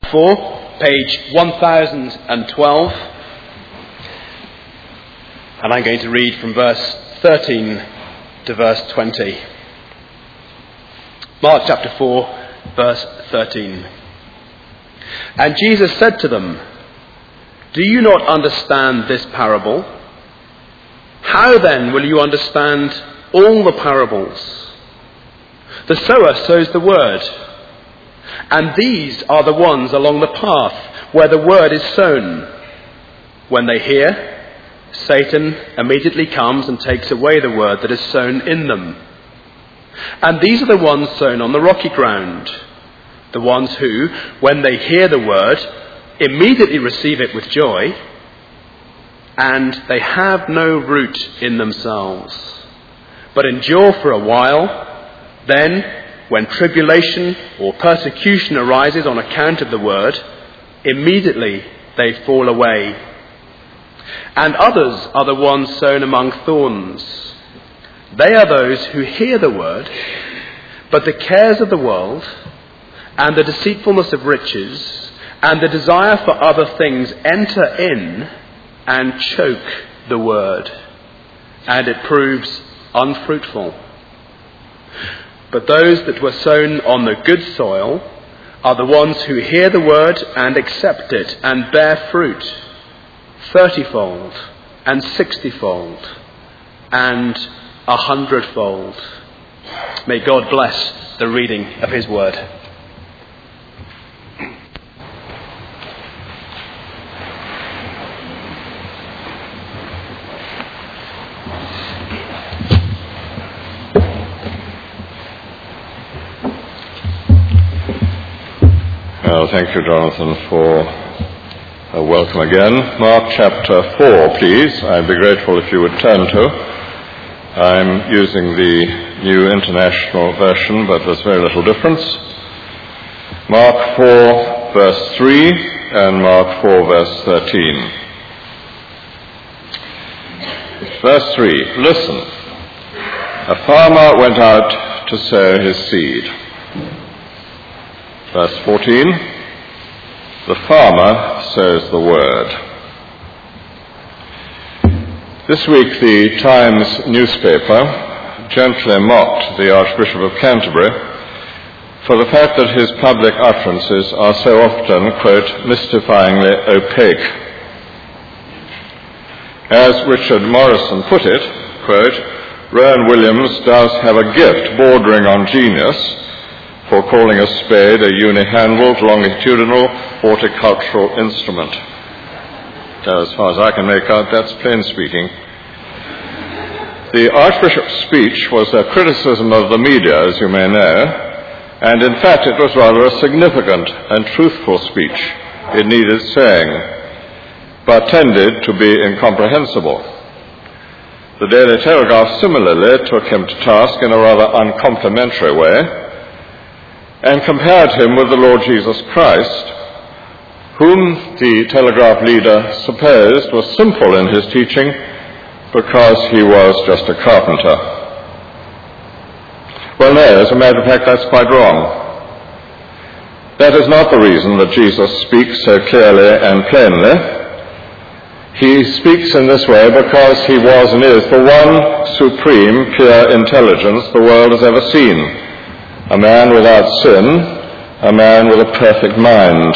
4, page 1012. And I'm going to read from verse 13 to verse 20. Mark chapter 4, verse 13. And Jesus said to them, "Do you not understand this parable? How then will you understand all the parables? The sower sows the word, and these are the ones along the path where the word is sown. When they hear, Satan immediately comes and takes away the word that is sown in them. And these are the ones sown on the rocky ground, the ones who, when they hear the word, immediately receive it with joy, and they have no root in themselves, but endure for a while. Then, when tribulation or persecution arises on account of the word, immediately they fall away. And others are the ones sown among thorns. They are those who hear the word, but the cares of the world, and the deceitfulness of riches, and the desire for other things enter in and choke the word, and it proves unfruitful. But those that were sown on the good soil are the ones who hear the word and accept it and bear fruit, 30-fold and 60-fold and 100-fold. May God bless the reading of his word. Well, thank you, Jonathan, for a welcome again. Mark chapter 4, please. I'd be grateful if you would turn to. I'm using the New International Version, but there's very little difference. Mark 4, verse 3, and Mark 4, verse 13. Verse 3, listen. A farmer went out to sow his seed. Verse 14, the farmer sows the word. This week the Times newspaper gently mocked the Archbishop of Canterbury for the fact that his public utterances are so often, quote, mystifyingly opaque. As Richard Morrison put it, quote, Rowan Williams does have a gift bordering on genius for calling a spade a uni-handled, longitudinal, horticultural instrument. As far as I can make out, that's plain speaking. The Archbishop's speech was a criticism of the media, as you may know, and in fact it was rather a significant and truthful speech. It needed saying, but tended to be incomprehensible. The Daily Telegraph similarly took him to task in a rather uncomplimentary way, and compared him with the Lord Jesus Christ, whom the Telegraph leader supposed was simple in his teaching because he was just a carpenter. Well, no, as a matter of fact, that's quite wrong. That is not the reason that Jesus speaks so clearly and plainly. He speaks in this way because he was and is the one supreme, pure intelligence the world has ever seen. A man without sin, a man with a perfect mind.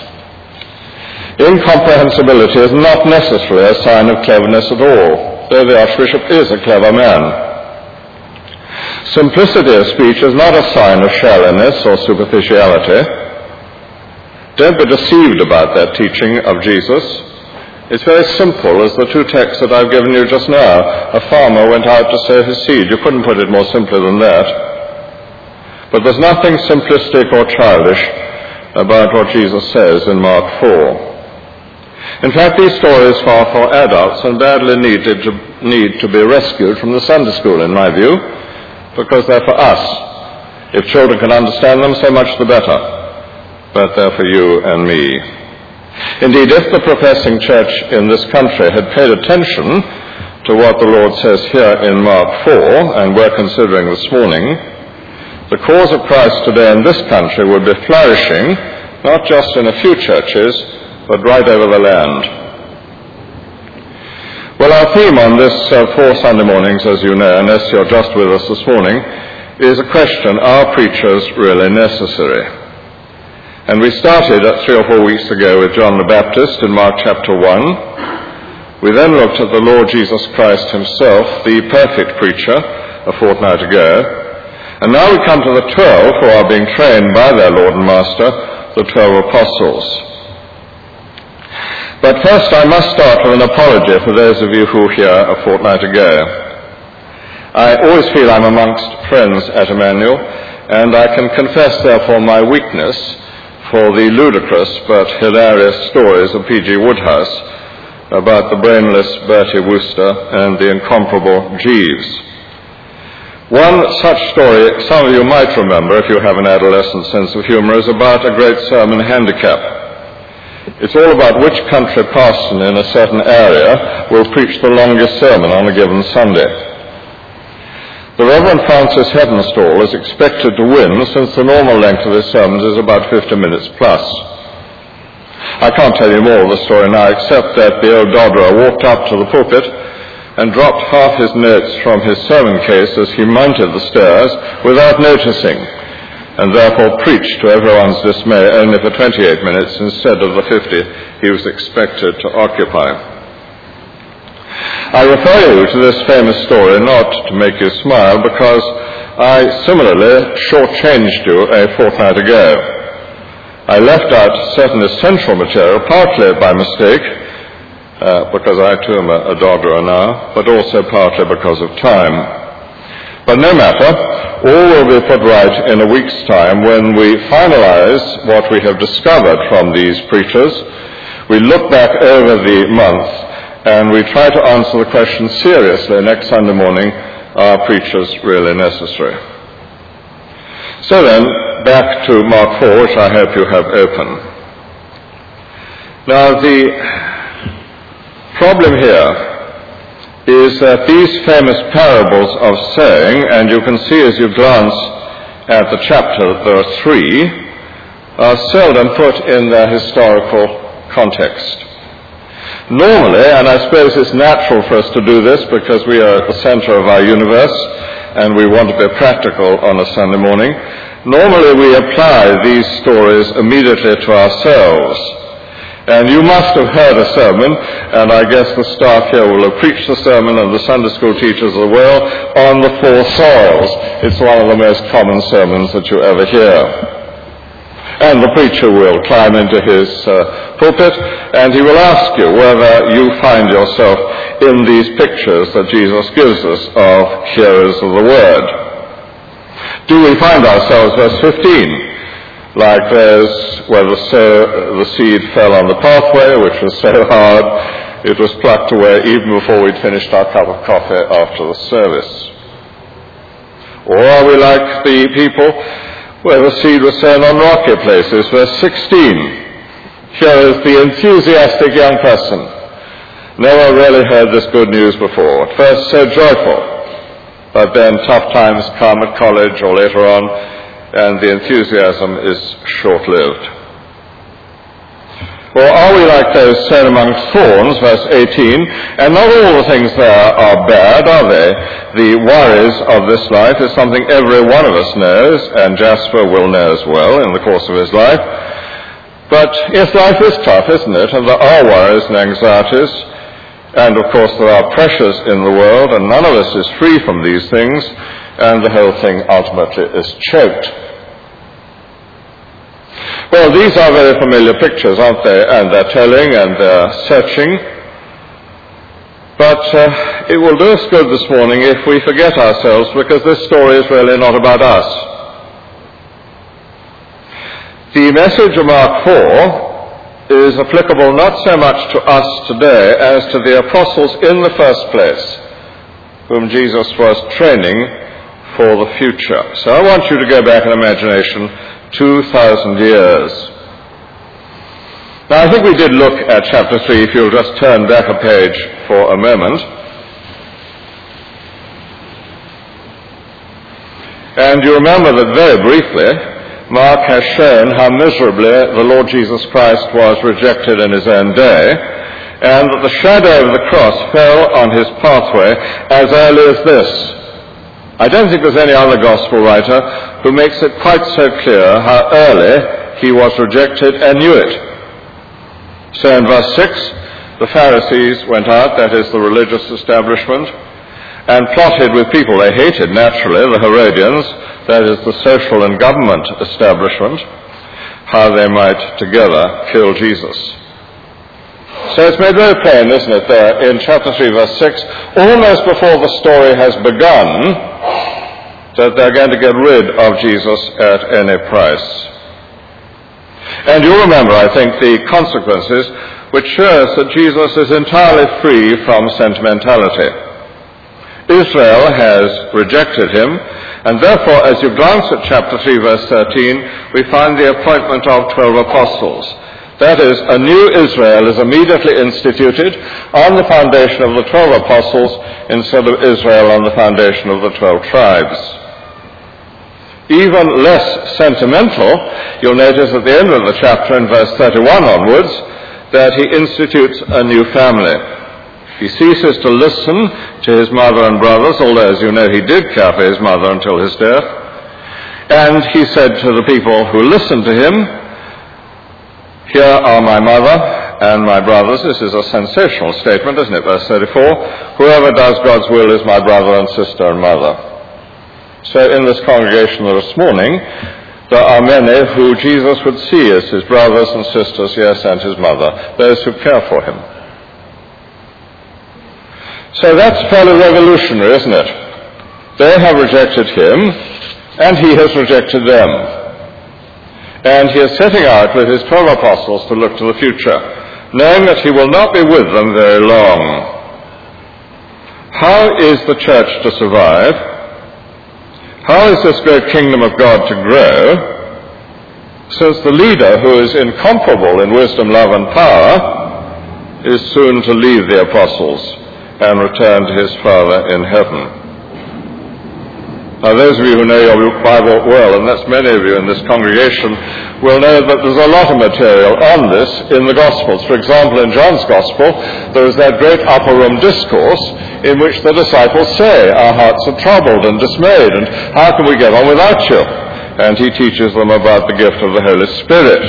Incomprehensibility is not necessarily a sign of cleverness at all, though the Archbishop is a clever man. Simplicity of speech is not a sign of shallowness or superficiality. Don't be deceived about that teaching of Jesus. It's very simple, as the two texts that I've given you just now. A farmer went out to sow his seed. You couldn't put it more simply than that. But there's nothing simplistic or childish about what Jesus says in Mark 4. In fact, these stories are for adults and badly need to be rescued from the Sunday school, in my view, because they're for us. If children can understand them, so much the better. But they're for you and me. Indeed, if the professing church in this country had paid attention to what the Lord says here in Mark 4, and we're considering this morning, the cause of Christ today in this country would be flourishing not just in a few churches, but right over the land. Well, our theme on this 4 Sunday mornings, as you know, unless you're just with us this morning, is a question, are preachers really necessary? And we started 3 or 4 weeks ago with John the Baptist in Mark chapter 1. We then looked at the Lord Jesus Christ himself, the perfect preacher, a fortnight ago. And now we come to the 12 who are being trained by their Lord and Master, the 12 apostles. But first I must start with an apology for those of you who were here a fortnight ago. I always feel I'm amongst friends at Emmanuel, and I can confess therefore my weakness for the ludicrous but hilarious stories of P.G. Woodhouse about the brainless Bertie Wooster and the incomparable Jeeves. One such story some of you might remember if you have an adolescent sense of humour is about a great sermon handicap. It's all about which country parson in a certain area will preach the longest sermon on a given Sunday. The Reverend Francis Hedenstall is expected to win, since the normal length of his sermons is about 50 minutes plus. I can't tell you more of the story now, except that the old dodderer walked up to the pulpit and dropped half his notes from his sermon case as he mounted the stairs without noticing, and therefore preached to everyone's dismay only for 28 minutes instead of the 50 he was expected to occupy. I refer you to this famous story not to make you smile, because I similarly shortchanged you a fortnight ago. I left out certain essential material, partly by mistake, because I too am a dodderer now, but also partly because of time. But no matter, all will be put right in a week's time when we finalize what we have discovered from these preachers. We look back over the month and we try to answer the question seriously next Sunday morning, are preachers really necessary? So then, back to Mark 4, which I hope you have open. Now, the problem here is that these famous parables of saying, and you can see as you glance at the chapter that there are 3, are seldom put in their historical context. Normally, and I suppose it's natural for us to do this because we are at the center of our universe and we want to be practical on a Sunday morning, normally we apply these stories immediately to ourselves. And you must have heard a sermon, and I guess the staff here will have preached the sermon, and the Sunday school teachers as well, on the 4 soils. It's one of the most common sermons that you ever hear. And the preacher will climb into his pulpit, and he will ask you whether you find yourself in these pictures that Jesus gives us of hearers of the word. Do we find ourselves, verse 15, like those where the seed fell on the pathway, which was so hard it was plucked away even before we'd finished our cup of coffee after the service? Or are we like the people where the seed was sown on rocky places? Verse 16. Here is the enthusiastic young person. Never really heard this good news before. At first so joyful, but then tough times come at college or later on, and the enthusiasm is short-lived. Or are we like those sown amongst thorns, verse 18, and not all the things there are bad, are they? The worries of this life is something every one of us knows, and Jasper will know as well in the course of his life. But yes, life is tough, isn't it? And there are worries and anxieties, and of course there are pressures in the world, and none of us is free from these things, and the whole thing ultimately is choked. Well, these are very familiar pictures, aren't they? And they're telling and they're searching. But it will do us good this morning if we forget ourselves, because this story is really not about us. The message of Mark 4 is applicable not so much to us today as to the apostles in the first place, whom Jesus was training for the future. So I want you to go back in imagination 2,000 years. Now I think we did look at chapter 3, if you'll just turn back a page for a moment. And you remember that very briefly, Mark has shown how miserably the Lord Jesus Christ was rejected in his own day, and that the shadow of the cross fell on his pathway as early as this. I don't think there's any other gospel writer who makes it quite so clear how early he was rejected and knew it. So in verse 6, the Pharisees went out, that is the religious establishment, and plotted with people they hated naturally, the Herodians, that is the social and government establishment, how they might together kill Jesus. So it's made very plain, isn't it, there in chapter 3, verse 6, almost before the story has begun, that they're going to get rid of Jesus at any price. And you'll remember, I think, the consequences, which show us that Jesus is entirely free from sentimentality. Israel has rejected him, and therefore, as you glance at chapter 3, verse 13, we find the appointment of 12 apostles. That is, a new Israel is immediately instituted on the foundation of the 12 apostles instead of Israel on the foundation of the 12 tribes. Even less sentimental, you'll notice at the end of the chapter in verse 31 onwards that he institutes a new family. He ceases to listen to his mother and brothers, although, as you know, he did care for his mother until his death. And he said to the people who listened to him, "Here are my mother and my brothers." This is a sensational statement, isn't it? Verse 34, "Whoever does God's will is my brother and sister and mother." So in this congregation this morning, there are many who Jesus would see as his brothers and sisters, yes, and his mother, those who care for him. So that's fairly revolutionary, isn't it? They have rejected him, and he has rejected them. And he is setting out with his 12 apostles to look to the future, knowing that he will not be with them very long. How is the church to survive? How is this great kingdom of God to grow, since the leader, who is incomparable in wisdom, love, and power, is soon to leave the apostles and return to his Father in heaven? Now, those of you who know your Bible well, and that's many of you in this congregation, will know that there's a lot of material on this in the Gospels. For example, in John's Gospel, there is that great upper room discourse in which the disciples say, "Our hearts are troubled and dismayed, and how can we get on without you?" And he teaches them about the gift of the Holy Spirit.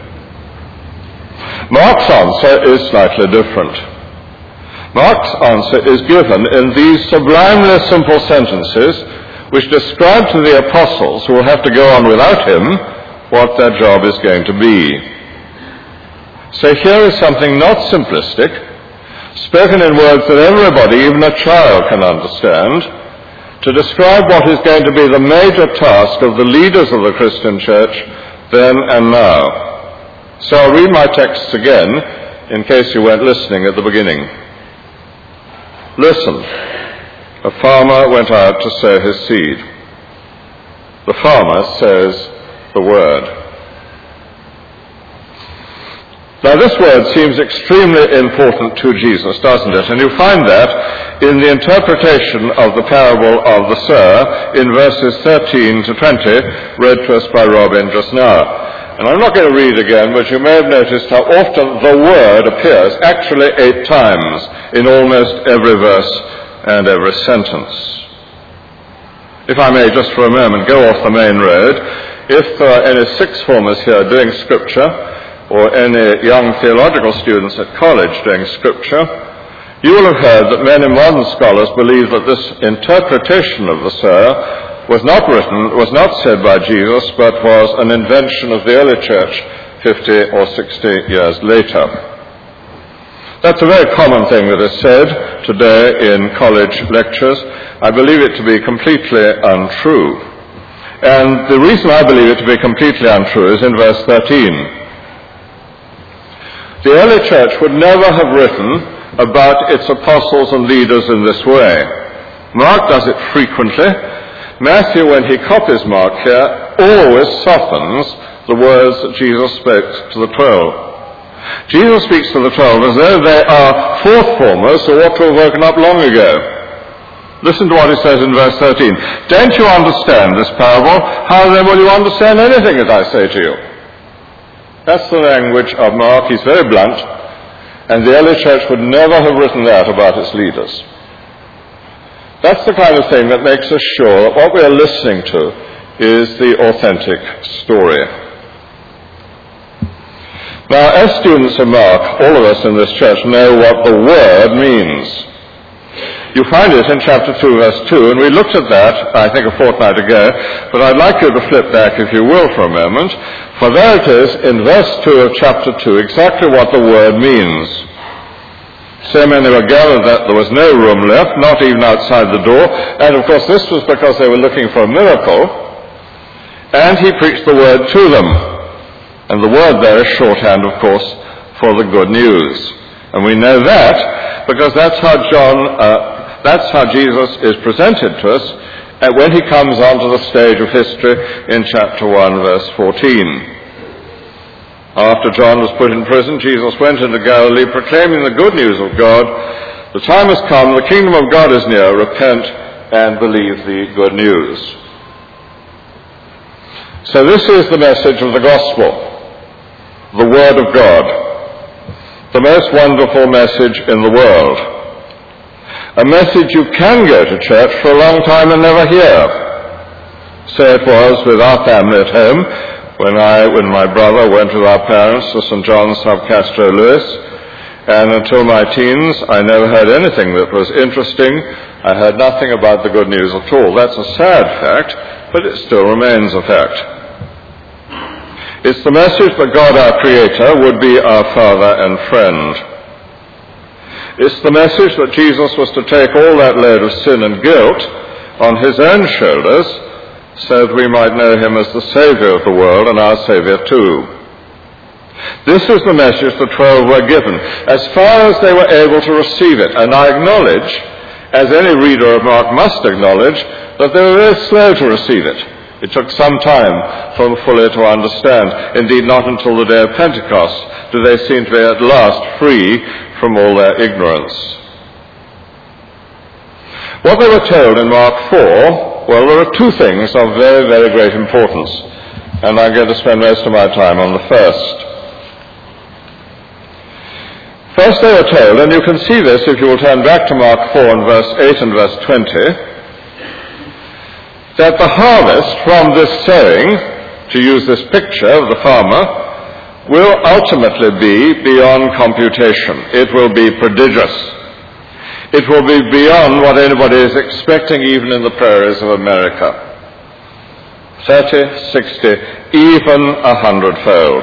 Mark's answer is slightly different. Mark's answer is given in these sublimely simple sentences which describe to the apostles, who will have to go on without him, what their job is going to be. So here is something not simplistic, spoken in words that everybody, even a child, can understand, to describe what is going to be the major task of the leaders of the Christian church then and now. So I'll read my texts again, in case you weren't listening at the beginning. Listen. A farmer went out to sow his seed. The farmer says the word. Now this word seems extremely important to Jesus, doesn't it? And you find that in the interpretation of the parable of the sower in verses 13 to 20, read to us by Robin just now. And I'm not going to read again, but you may have noticed how often the word appears, actually 8 times, in almost every verse and every sentence. If I may, just for a moment, go off the main road. If there are any sixth formers here doing Scripture, or any young theological students at college doing Scripture, you will have heard that many modern scholars believe that this interpretation of the sower was not said by Jesus, but was an invention of the early church 50 or 60 years later. That's a very common thing that is said today in college lectures. I believe it to be completely untrue. And the reason I believe it to be completely untrue is in verse 13. The early church would never have written about its apostles and leaders in this way. Mark does it frequently. Matthew, when he copies Mark here, always softens the words that Jesus spoke to the 12. Jesus speaks to the 12 as though they are fourth formers who ought to have woken up long ago. Listen to what he says in verse 13. Don't you understand this parable? How then will you understand anything that I say to you? That's the language of Mark. He's very blunt, and the early church would never have written that about its leaders. That's the kind of thing that makes us sure that what we are listening to is the authentic story. Now, as students of Mark, all of us in this church know what the word means. You find it in chapter 2, verse 2, and we looked at that, I think, a fortnight ago, but I'd like you to flip back, if you will, for a moment, for there it is in verse 2 of chapter 2, exactly what the word means. So many were gathered that there was no room left, not even outside the door, and of course this was because they were looking for a miracle, and he preached the word to them. And the word there is shorthand, of course, for the good news. And we know that because that's how Jesus is presented to us when he comes onto the stage of history in chapter 1, verse 14. After John was put in prison, Jesus went into Galilee proclaiming the good news of God. The time has come, the kingdom of God is near, repent and believe the good news. So this is the message of the gospel, the word of God, the most wonderful message in the world. A message you can go to church for a long time and never hear. So it was with our family at home when my brother went with our parents to St. John's, South Castro, Lewis, and until my teens I never heard anything that was interesting. I heard nothing about the good news at all. That's a sad fact, but it still remains a fact. It's the message that God, our Creator, would be our Father and friend. It's the message that Jesus was to take all that load of sin and guilt on his own shoulders so that we might know him as the Saviour of the world and our Saviour too. This is the message the 12 were given, as far as they were able to receive it. And I acknowledge, as any reader of Mark must acknowledge, that they were very slow to receive it. It took some time for them fully to understand. Indeed, not until the day of Pentecost do they seem to be at last free from all their ignorance. What they were told in Mark 4, well, there are two things of very, very great importance, and I'm going to spend most of my time on the first. First they were told, and you can see this if you will turn back to Mark 4 and verse 8 and verse 20, that the harvest from this sowing, to use this picture of the farmer, will ultimately be beyond computation. It will be prodigious. It will be beyond what anybody is expecting even in the prairies of America. 30, 60, even 100-fold.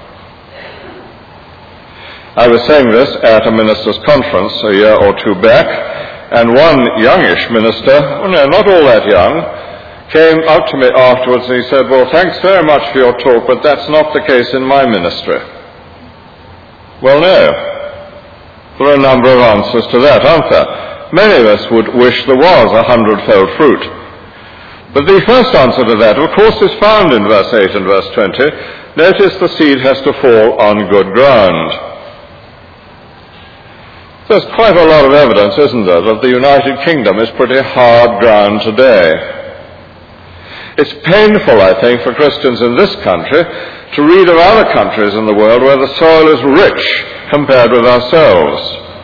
I was saying this at a ministers' conference a year or two back, and one youngish minister, well, no, not all that young, came up to me afterwards and he said, well, thanks very much for your talk, but that's not the case in my ministry. Well, no. There are a number of answers to that, aren't there? Many of us would wish there was 100-fold fruit. But the first answer to that, of course, is found in verse 8 and verse 20. Notice the seed has to fall on good ground. There's quite a lot of evidence, isn't there, that the United Kingdom is pretty hard ground today. It's painful, I think, for Christians in this country to read of other countries in the world where the soil is rich compared with ourselves.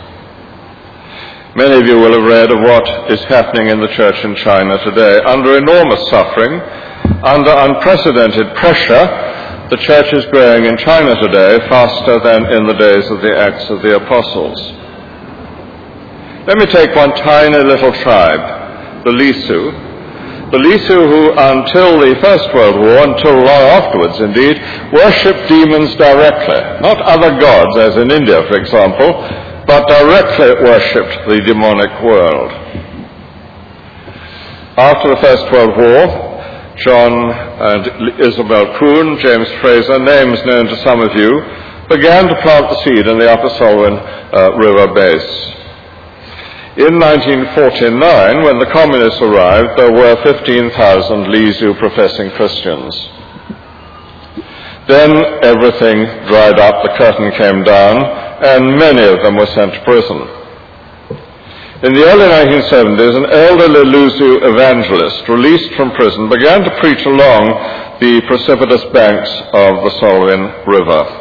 Many of you will have read of what is happening in the church in China today. Under enormous suffering, under unprecedented pressure, the church is growing in China today faster than in the days of the Acts of the Apostles. Let me take one tiny little tribe, the Lisu. The Lisu, who until the First World War, until long afterwards indeed, worshipped demons directly. Not other gods, as in India, for example, but directly worshipped the demonic world. After the First World War, John and Isabel Kuhn, James Fraser, names known to some of you, began to plant the seed in the Upper Salween River base. In 1949, when the communists arrived, there were 15,000 Lisu professing Christians. Then everything dried up, the curtain came down, and many of them were sent to prison. In the early 1970s, an elderly Luzu evangelist released from prison began to preach along the precipitous banks of the Salween River.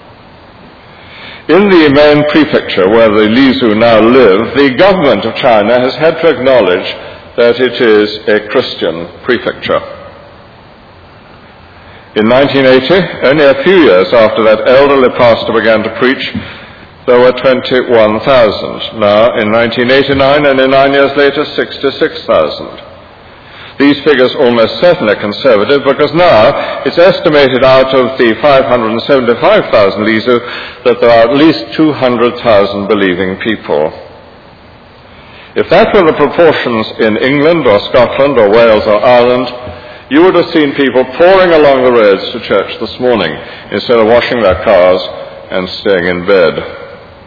In the main prefecture where the Lisu now live, the government of China has had to acknowledge that it is a Christian prefecture. In 1980, only a few years after that elderly pastor began to preach, there were 21,000. Now, in 1989, only 9 years later, 66,000. These figures almost certainly are conservative because now it's estimated out of the 575,000 Lisu that there are at least 200,000 believing people. If that were the proportions in England or Scotland or Wales or Ireland, you would have seen people pouring along the roads to church this morning instead of washing their cars and staying in bed.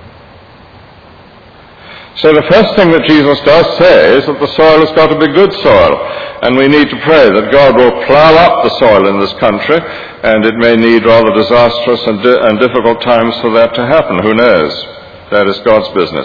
So the first thing that Jesus does say is that the soil has got to be good soil, and we need to pray that God will plough up the soil in this country, and it may need rather disastrous and difficult times for that to happen. Who knows? That is God's business.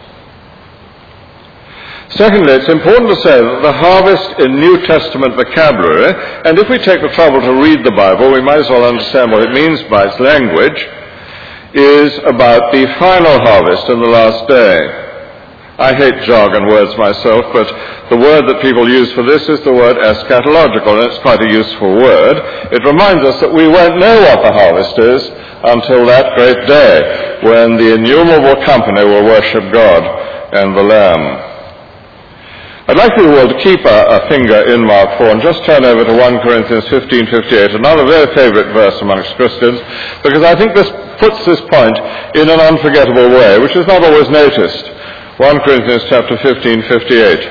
Secondly, it's important to say that the harvest in New Testament vocabulary, and if we take the trouble to read the Bible, we might as well understand what it means by its language, is about the final harvest in the last day. I hate jargon words myself, but the word that people use for this is the word eschatological, and it's quite a useful word. It reminds us that we won't know what the harvest is until that great day when the innumerable company will worship God and the Lamb. I'd like you all to keep a finger in Mark 4 and just turn over to 1 Corinthians 15:58, another very favorite verse amongst Christians, because I think this puts this point in an unforgettable way, which is not always noticed. 1 Corinthians chapter 15:58.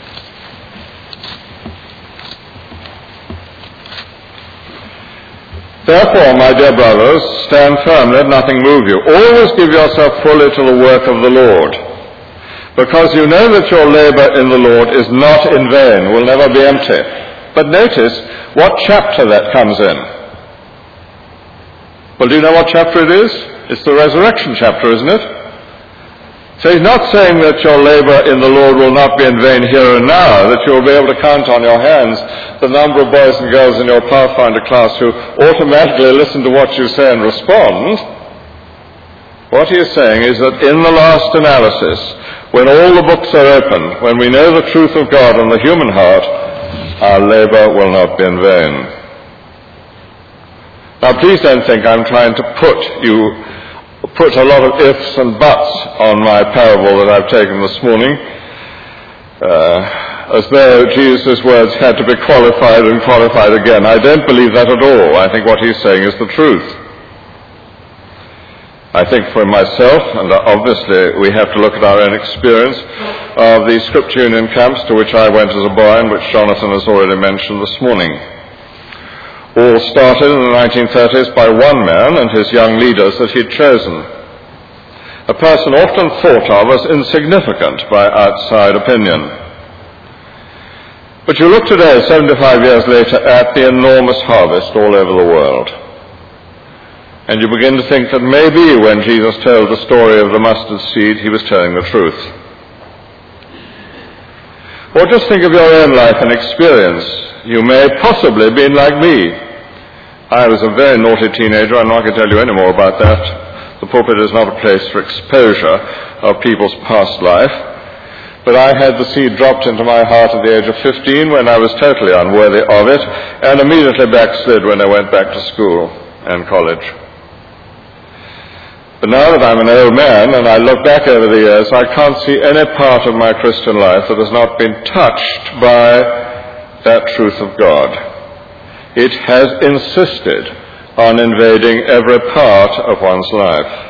Therefore, my dear brothers, stand firm, let nothing move you. Always give yourself fully to the work of the Lord, because you know that your labor in the Lord is not in vain, will never be empty. But notice what chapter that comes in. Well, do you know what chapter it is? It's the resurrection chapter, isn't it? So he's not saying that your labor in the Lord will not be in vain here and now, that you'll be able to count on your hands the number of boys and girls in your Pathfinder class who automatically listen to what you say and respond. What he is saying is that in the last analysis, when all the books are open, when we know the truth of God and the human heart, our labor will not be in vain. Now please don't think I'm trying to put a lot of ifs and buts on my parable that I've taken this morning, as though Jesus' words had to be qualified and qualified again. I don't believe that at all. I think what he's saying is the truth. I think for myself, and obviously we have to look at our own experience of the Scripture Union camps to which I went as a boy and which Jonathan has already mentioned this morning. All started in the 1930s by one man and his young leaders that he'd chosen. A person often thought of as insignificant by outside opinion. But you look today, 75 years later, at the enormous harvest all over the world. And you begin to think that maybe when Jesus told the story of the mustard seed, he was telling the truth. Or just think of your own life and experience. You may possibly have been like me. I was a very naughty teenager. I'm not going to tell you any more about that. The pulpit is not a place for exposure of people's past life. But I had the seed dropped into my heart at the age of 15 when I was totally unworthy of it, and immediately backslid when I went back to school and college. But now that I'm an old man and I look back over the years, I can't see any part of my Christian life that has not been touched by that truth of God. It has insisted on invading every part of one's life.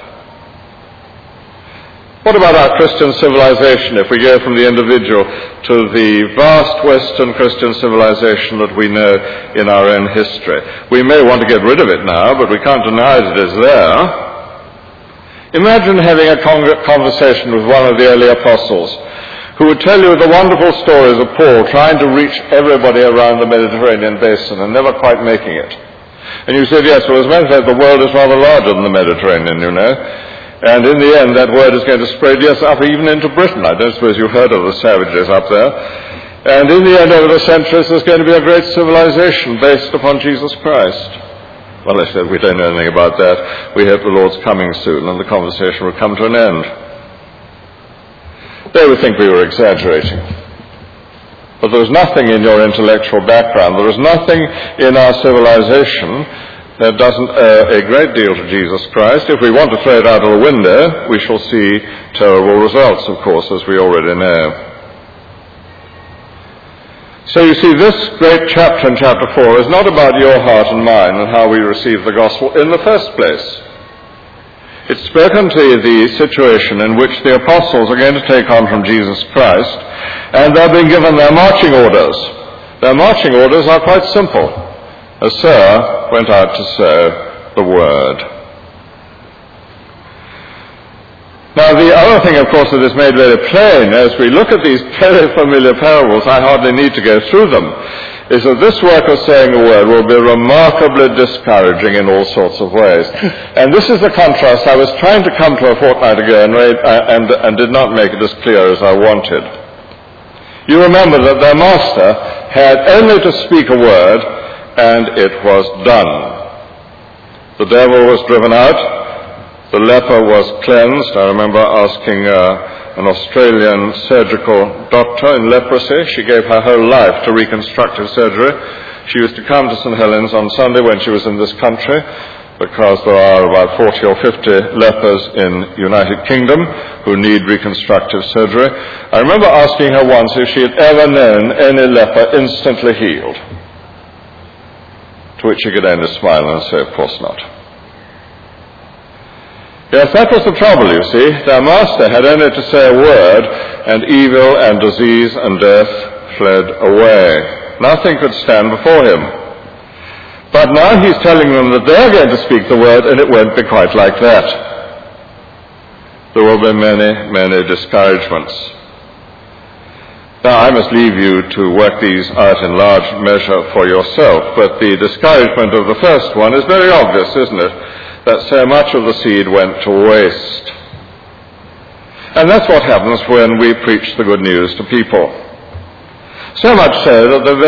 What about our Christian civilization if we go from the individual to the vast Western Christian civilization that we know in our own history? We may want to get rid of it now, but we can't deny that it is there. Imagine having a conversation with one of the early apostles who would tell you the wonderful stories of Paul trying to reach everybody around the Mediterranean basin and never quite making it. And you said, yes, well, as a matter of fact, the world is rather larger than the Mediterranean, you know. And in the end, that word is going to spread, yes, up even into Britain. I don't suppose you've heard of the savages up there. And in the end, over the centuries, there's going to be a great civilization based upon Jesus Christ. Well, I said we don't know anything about that. We hope the Lord's coming soon and the conversation will come to an end. They would think we were exaggerating. But there was nothing in your intellectual background, there was nothing in our civilization that doesn't owe a great deal to Jesus Christ. If we want to throw it out of the window, we shall see terrible results, of course, as we already know. So you see, this great chapter in chapter 4 is not about your heart and mine and how we receive the gospel in the first place. It's spoken to the situation in which the apostles are going to take on from Jesus Christ, and they're being given their marching orders. Their marching orders are quite simple. A sower went out to sow the word. Now, the other thing, of course, that is made very plain as we look at these very familiar parables, I hardly need to go through them, is that this work of saying the word will be remarkably discouraging in all sorts of ways. And this is the contrast I was trying to come to a fortnight ago and did not make it as clear as I wanted. You remember that their master had only to speak a word, and it was done. The devil was driven out. The leper was cleansed. I remember asking an Australian surgical doctor in leprosy. She gave her whole life to reconstructive surgery. She used to come to St. Helens on Sunday when she was in this country, because there are about 40 or 50 lepers in the United Kingdom who need reconstructive surgery. I remember asking her once if she had ever known any leper instantly healed. To which she could only smile and say, of course not. Yes, that was the trouble, you see. Their master had only to say a word, and evil and disease and death fled away. Nothing could stand before him. But now he's telling them that they're going to speak the word, and it won't be quite like that. There will be many, many discouragements. Now, I must leave you to work these out in large measure for yourself, but the discouragement of the first one is very obvious, isn't it? That so much of the seed went to waste. And that's what happens when we preach the good news to people. So much so that the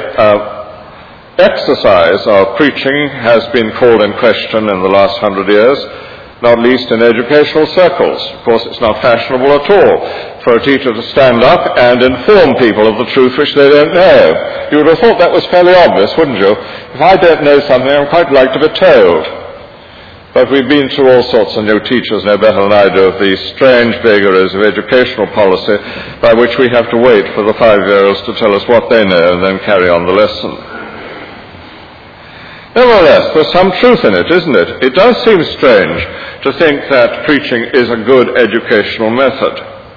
very exercise of preaching has been called in question in the last 100 years, not least in educational circles. Of course, it's not fashionable at all for a teacher to stand up and inform people of the truth which they don't know. You would have thought that was fairly obvious, wouldn't you? If I don't know something, I'm quite like to be told. But we've been through all sorts, and you teachers know better than I do, of the strange vagaries of educational policy by which we have to wait for the 5-year-olds to tell us what they know and then carry on the lesson. Nevertheless, there's some truth in it, isn't it? It does seem strange to think that preaching is a good educational method.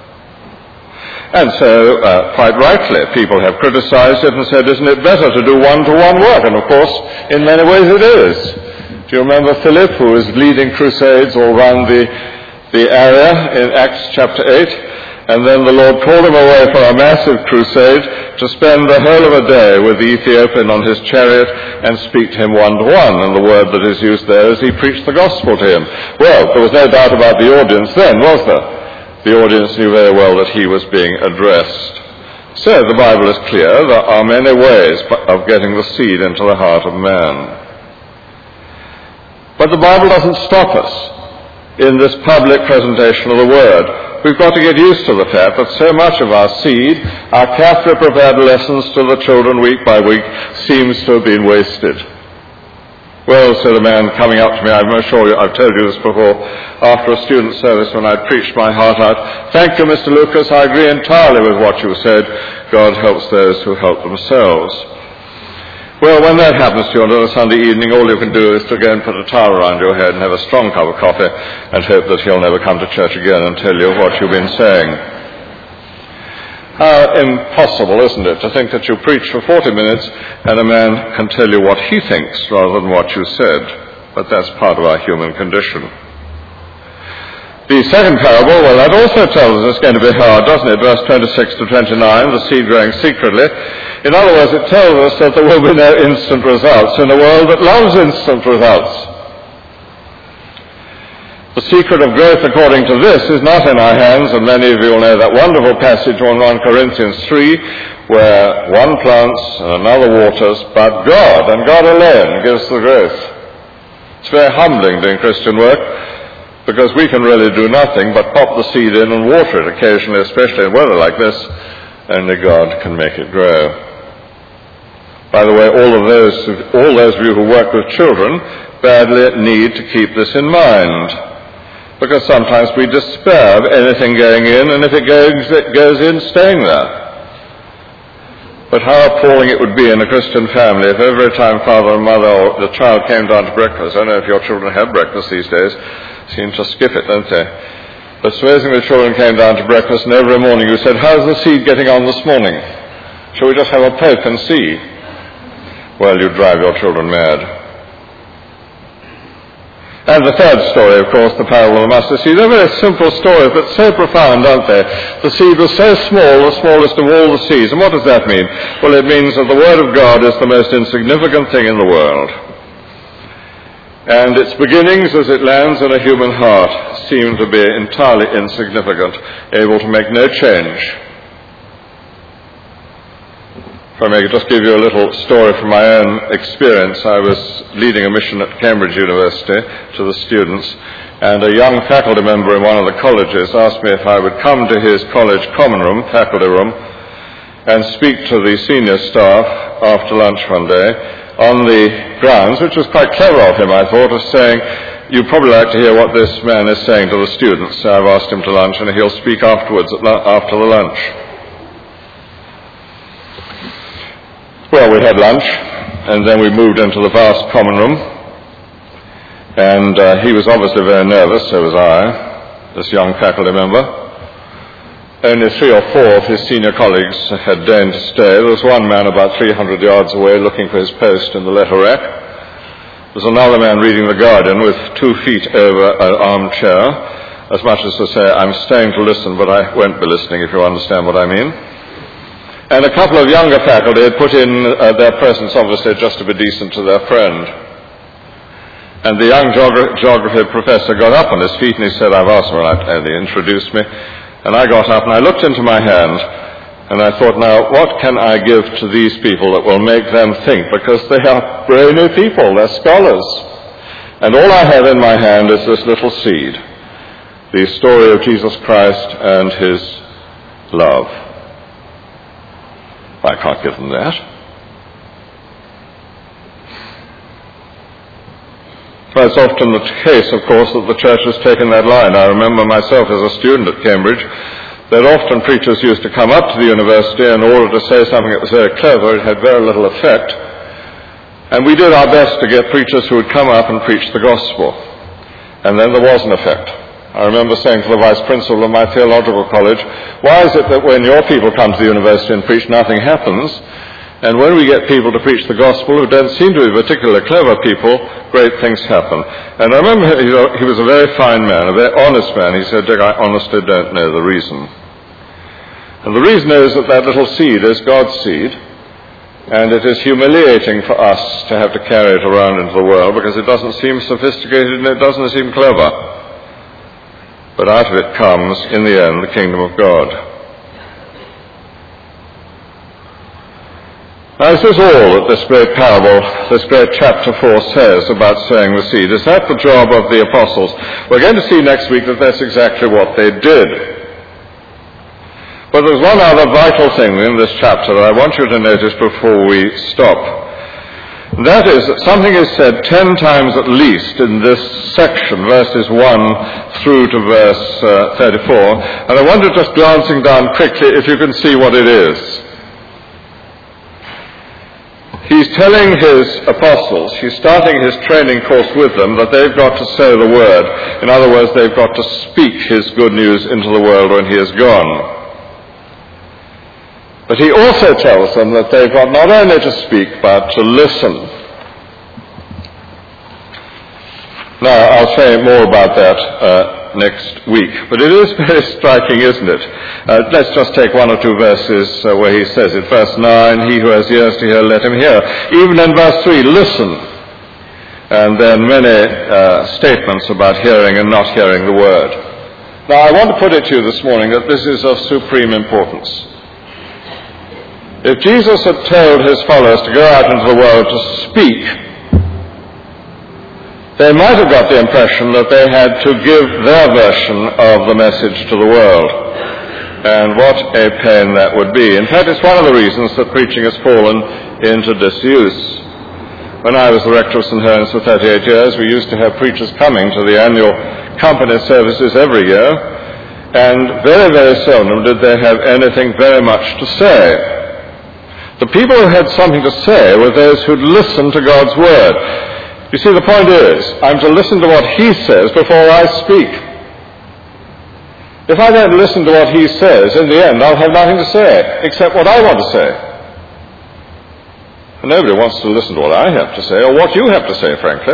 And so, quite rightly, people have criticized it and said, isn't it better to do one-to-one work? And of course, in many ways it is. Do you remember Philip, who was leading crusades all around the area in Acts chapter 8? And then the Lord called him away for a massive crusade to spend the whole of a day with the Ethiopian on his chariot and speak to him one-to-one. And the word that is used there is he preached the gospel to him. Well, there was no doubt about the audience then, was there? The audience knew very well that he was being addressed. So the Bible is clear. There are many ways of getting the seed into the heart of man. But the Bible doesn't stop us in this public presentation of the word. We've got to get used to the fact that so much of our seed, our carefully prepared lessons to the children week by week, seems to have been wasted. Well, said a man coming up to me, I'm sure I've told you this before, after a student service when I'd preached my heart out, thank you, Mr. Lucas, I agree entirely with what you said. God helps those who help themselves. Well, when that happens to you on a Sunday evening, all you can do is to go and put a towel around your head and have a strong cup of coffee and hope that he'll never come to church again and tell you what you've been saying. How impossible, isn't it, to think that you preach for 40 minutes and a man can tell you what he thinks rather than what you said. But that's part of our human condition. The second parable, well, that also tells us it's going to be hard, doesn't it? Verse 26 to 29, the seed growing secretly. In other words, it tells us that there will be no instant results in a world that loves instant results. The secret of growth according to this is not in our hands, and many of you will know that wonderful passage on 1 Corinthians 3, where one plants and another waters, but God, and God alone, gives the growth. It's very humbling doing Christian work, because we can really do nothing but pop the seed in and water it occasionally, especially in weather like this. Only God can make it grow. By the way, all those of you who work with children badly need to keep this in mind, because sometimes we despair of anything going in, and if it goes in, staying there. But how appalling it would be in a Christian family if every time father and mother or the child came down to breakfast — I don't know if your children have breakfast these days, seem to skip it, don't they? But supposing the children came down to breakfast and every morning you said, "How's the seed getting on this morning? Shall we just have a poke and see?" Well, you'd drive your children mad. And the third story, of course, the parable of the mustard seed. They're very simple stories, but so profound, aren't they? The seed was so small, the smallest of all the seeds. And what does that mean? Well, it means that the Word of God is the most insignificant thing in the world. And its beginnings, as it lands in a human heart, seem to be entirely insignificant, able to make no change. If I may just give you a little story from my own experience. I was leading a mission at Cambridge University to the students, and a young faculty member in one of the colleges asked me if I would come to his college common room, faculty room, and speak to the senior staff after lunch one day on the grounds, which was quite clever of him, I thought, of saying, "You'd probably like to hear what this man is saying to the students, so I've asked him to lunch, and he'll speak afterwards after the lunch." Well, we had lunch, and then we moved into the vast common room, and he was obviously very nervous, so was I, this young faculty member. Only 3 or 4 of his senior colleagues had deigned to stay. There was one man about 300 yards away looking for his post in the letter rack. There was another man reading The Guardian with 2 feet over an armchair, as much as to say, "I'm staying to listen, but I won't be listening, if you understand what I mean." And a couple of younger faculty had put in their presence, obviously, just to be decent to their friend. And the young geography professor got up on his feet and he said, "I've asked him," and he introduced me. And I got up and I looked into my hand and I thought, now, what can I give to these people that will make them think? Because they are brainy people, they're scholars. And all I have in my hand is this little seed, the story of Jesus Christ and his love. I can't give them that. Well, it's often the case, of course, that the church has taken that line. I remember myself as a student at Cambridge, that often preachers used to come up to the university in order to say something that was very clever. It had very little effect. And we did our best to get preachers who would come up and preach the gospel. And then there was an effect. I remember saying to the vice principal of my theological college, "Why is it that when your people come to the university and preach, nothing happens? And when we get people to preach the gospel who don't seem to be particularly clever people, great things happen?" And I remember he was a very fine man, a very honest man. He said, "Dick, I honestly don't know the reason." And the reason is that little seed is God's seed, and it is humiliating for us to have to carry it around into the world because it doesn't seem sophisticated and it doesn't seem clever. But out of it comes, in the end, the kingdom of God. Now, this is all that this great parable, this great chapter 4 says about sowing the seed. Is that the job of the apostles? We're going to see next week that that's exactly what they did. But there's one other vital thing in this chapter that I want you to notice before we stop. That is that something is said 10 times at least in this section, verses 1 through to verse 34. And I wonder, just glancing down quickly, if you can see what it is. He's telling his apostles, he's starting his training course with them, that they've got to sow the word. In other words, they've got to speak his good news into the world when he is gone. But he also tells them that they've got not only to speak, but to listen. Now, I'll say more about that next week. But it is very striking, isn't it? Let's just take 1 or 2 verses where he says it. Verse 9, "He who has ears to hear, let him hear." Even in verse 3, "Listen." and then many statements about hearing and not hearing the word. Now, I want to put it to you this morning that this is of supreme importance. If Jesus had told his followers to go out into the world to speak, they might have got the impression that they had to give their version of the message to the world. And what a pain that would be. In fact, it's one of the reasons that preaching has fallen into disuse. When I was the rector of St. Helens for 38 years, we used to have preachers coming to the annual company services every year, and very, very seldom did they have anything very much to say. The people who had something to say were those who'd listened to God's word. You see, the point is, I'm to listen to what he says before I speak. If I don't listen to what he says, in the end I'll have nothing to say, except what I want to say. And nobody wants to listen to what I have to say, or what you have to say, frankly.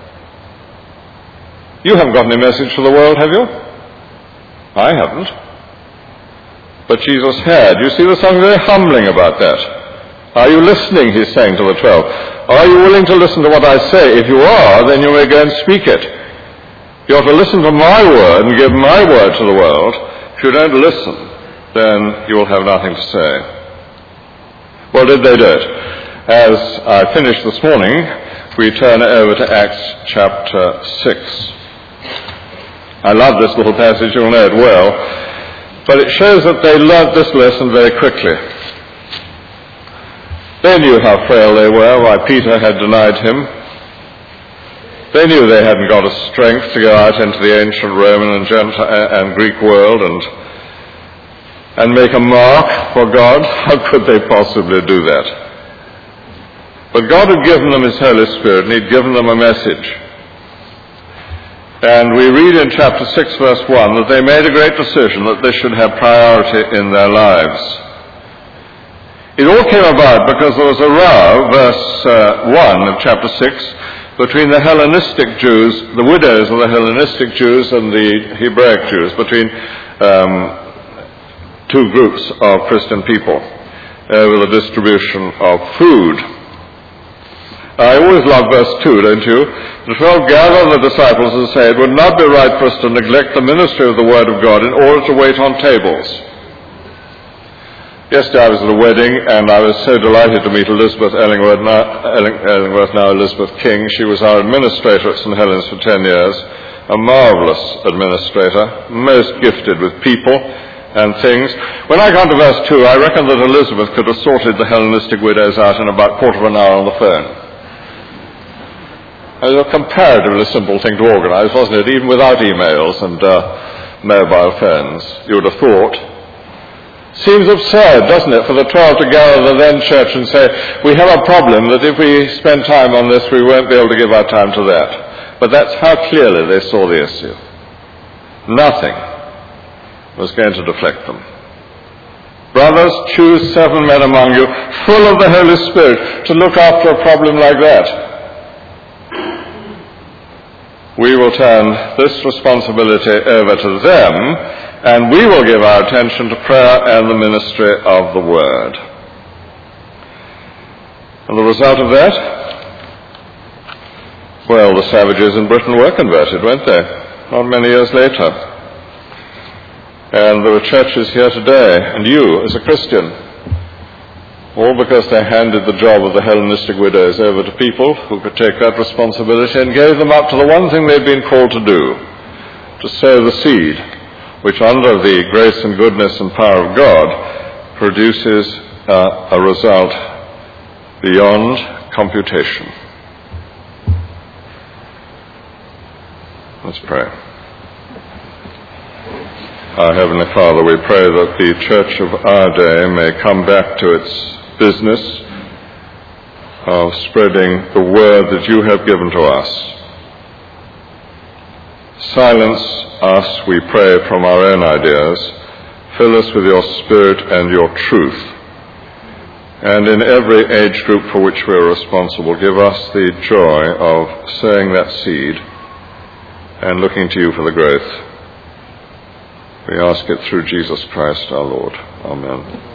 You haven't got any message for the world, have you? I haven't. But Jesus had. You see, there's something very humbling about that. Are you listening, he's saying to the 12? Are you willing to listen to what I say? If you are, then you may go and speak it. You ought to listen to my word and give my word to the world. If you don't listen, then you will have nothing to say. Well, did they do it? As I finished this morning, we turn over to Acts chapter 6. I love this little passage, you'll know it well, but it shows that they learnt this lesson very quickly. They knew how frail they were, why Peter had denied him. They knew they hadn't got a strength to go out into the ancient Roman and Greek world and make a mark for God. How could they possibly do that? But God had given them his Holy Spirit, and he'd given them a message. And we read in chapter 6, verse 1, that they made a great decision that this should have priority in their lives. It all came about because there was a row, verse 1 of chapter 6, between the Hellenistic Jews, the widows of the Hellenistic Jews and the Hebraic Jews, between two groups of Christian people over the distribution of food. I always love verse 2, don't you? The 12 gathered the disciples and said, it would not be right for us to neglect the ministry of the Word of God in order to wait on tables. Yesterday I was at a wedding, and I was so delighted to meet Elizabeth Ellingworth, now Elizabeth King. She was our administrator at St. Helens for 10 years, a marvelous administrator, most gifted with people and things. When I got to verse 2, I reckon that Elizabeth could have sorted the Hellenistic widows out in about a quarter of an hour on the phone. It was a comparatively simple thing to organize, wasn't it? Even without emails and mobile phones, you would have thought. Seems absurd, doesn't it, for the 12 to gather the then church and say, we have a problem that if we spend time on this, we won't be able to give our time to that. But that's how clearly they saw the issue. Nothing was going to deflect them. Brothers, choose 7 men among you, full of the Holy Spirit, to look after a problem like that. We will turn this responsibility over to them, and we will give our attention to prayer and the ministry of the Word. And the result of that? Well, the savages in Britain were converted, weren't they? Not many years later. And there are churches here today, and you, as a Christian, all because they handed the job of the Hellenistic widows over to people who could take that responsibility and gave them up to the one thing they'd been called to do, to sow the seed, which under the grace and goodness and power of God produces a result beyond computation. Let's pray. Our Heavenly Father, we pray that the church of our day may come back to its business of spreading the word that you have given to us. Silence us, we pray, from our own ideas. Fill us with your Spirit and your truth. And in every age group for which we are responsible, give us the joy of sowing that seed and looking to you for the growth. We ask it through Jesus Christ our Lord. Amen.